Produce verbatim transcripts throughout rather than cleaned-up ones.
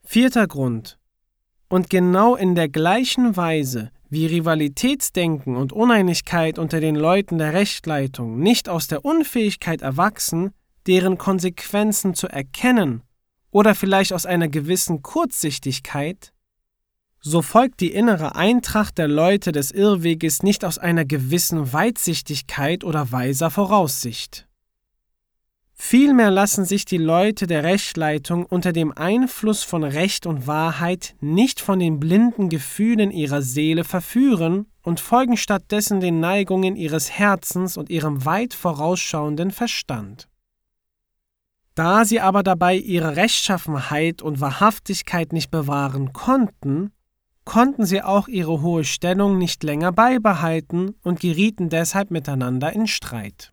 Vierter Grund. Und genau in der gleichen Weise, wie Rivalitätsdenken und Uneinigkeit unter den Leuten der Rechtleitung nicht aus der Unfähigkeit erwachsen, deren Konsequenzen zu erkennen oder vielleicht aus einer gewissen Kurzsichtigkeit, so folgt die innere Eintracht der Leute des Irrweges nicht aus einer gewissen Weitsichtigkeit oder weiser Voraussicht. Vielmehr lassen sich die Leute der Rechtleitung unter dem Einfluss von Recht und Wahrheit nicht von den blinden Gefühlen ihrer Seele verführen und folgen stattdessen den Neigungen ihres Herzens und ihrem weit vorausschauenden Verstand. Da sie aber dabei ihre Rechtschaffenheit und Wahrhaftigkeit nicht bewahren konnten, konnten sie auch ihre hohe Stellung nicht länger beibehalten und gerieten deshalb miteinander in Streit.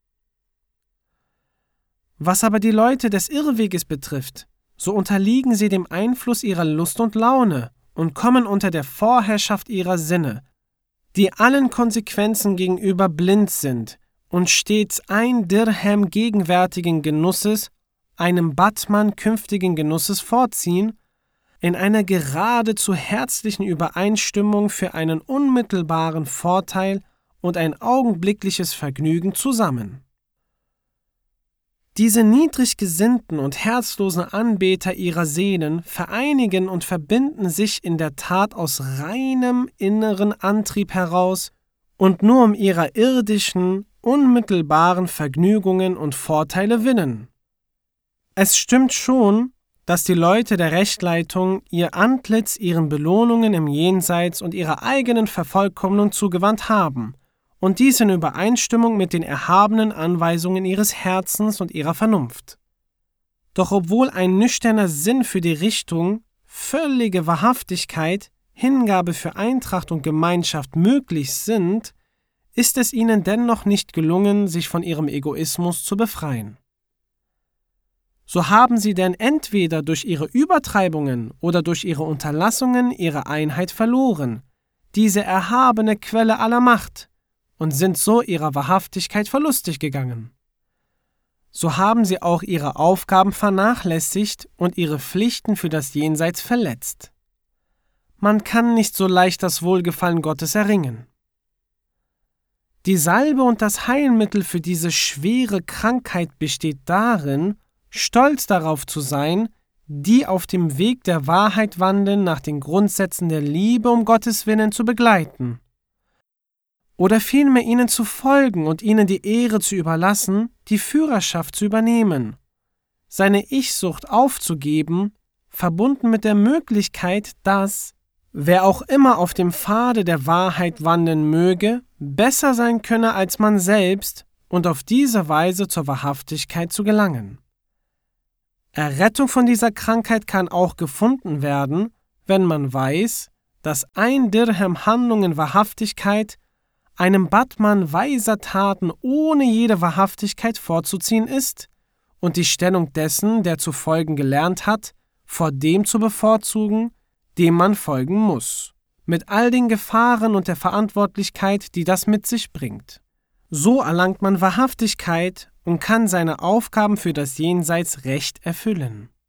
Was aber die Leute des Irrweges betrifft, so unterliegen sie dem Einfluss ihrer Lust und Laune und kommen unter der Vorherrschaft ihrer Sinne, die allen Konsequenzen gegenüber blind sind und stets ein Dirhem gegenwärtigen Genusses einem Batman künftigen Genusses vorziehen, in einer geradezu herzlichen Übereinstimmung für einen unmittelbaren Vorteil und ein augenblickliches Vergnügen zusammen. Diese niedrig gesinnten und herzlosen Anbeter ihrer Seelen vereinigen und verbinden sich in der Tat aus reinem inneren Antrieb heraus und nur um ihrer irdischen, unmittelbaren Vergnügungen und Vorteile willen. Es stimmt schon, dass die Leute der Rechtleitung ihr Antlitz ihren Belohnungen im Jenseits und ihrer eigenen Vervollkommnung zugewandt haben, und dies in Übereinstimmung mit den erhabenen Anweisungen ihres Herzens und ihrer Vernunft. Doch obwohl ein nüchterner Sinn für die Richtung, völlige Wahrhaftigkeit, Hingabe für Eintracht und Gemeinschaft möglich sind, ist es ihnen dennoch nicht gelungen, sich von ihrem Egoismus zu befreien. So haben sie denn entweder durch ihre Übertreibungen oder durch ihre Unterlassungen ihre Einheit verloren, diese erhabene Quelle aller Macht, und sind so ihrer Wahrhaftigkeit verlustig gegangen. So haben sie auch ihre Aufgaben vernachlässigt und ihre Pflichten für das Jenseits verletzt. Man kann nicht so leicht das Wohlgefallen Gottes erringen. Die Salbe und das Heilmittel für diese schwere Krankheit besteht darin, stolz darauf zu sein, die auf dem Weg der Wahrheit wandeln, nach den Grundsätzen der Liebe um Gottes Willen zu begleiten. Oder vielmehr ihnen zu folgen und ihnen die Ehre zu überlassen, die Führerschaft zu übernehmen, seine Ich-Sucht aufzugeben, verbunden mit der Möglichkeit, dass, wer auch immer auf dem Pfade der Wahrheit wandeln möge, besser sein könne als man selbst und auf diese Weise zur Wahrhaftigkeit zu gelangen. Errettung von dieser Krankheit kann auch gefunden werden, wenn man weiß, dass ein Dirhem Handlung in Wahrhaftigkeit einem Batman weiser Taten ohne jede Wahrhaftigkeit vorzuziehen ist und die Stellung dessen, der zu folgen gelernt hat, vor dem zu bevorzugen, dem man folgen muss, mit all den Gefahren und der Verantwortlichkeit, die das mit sich bringt. So erlangt man Wahrhaftigkeit und kann seine Aufgaben für das Jenseits recht erfüllen.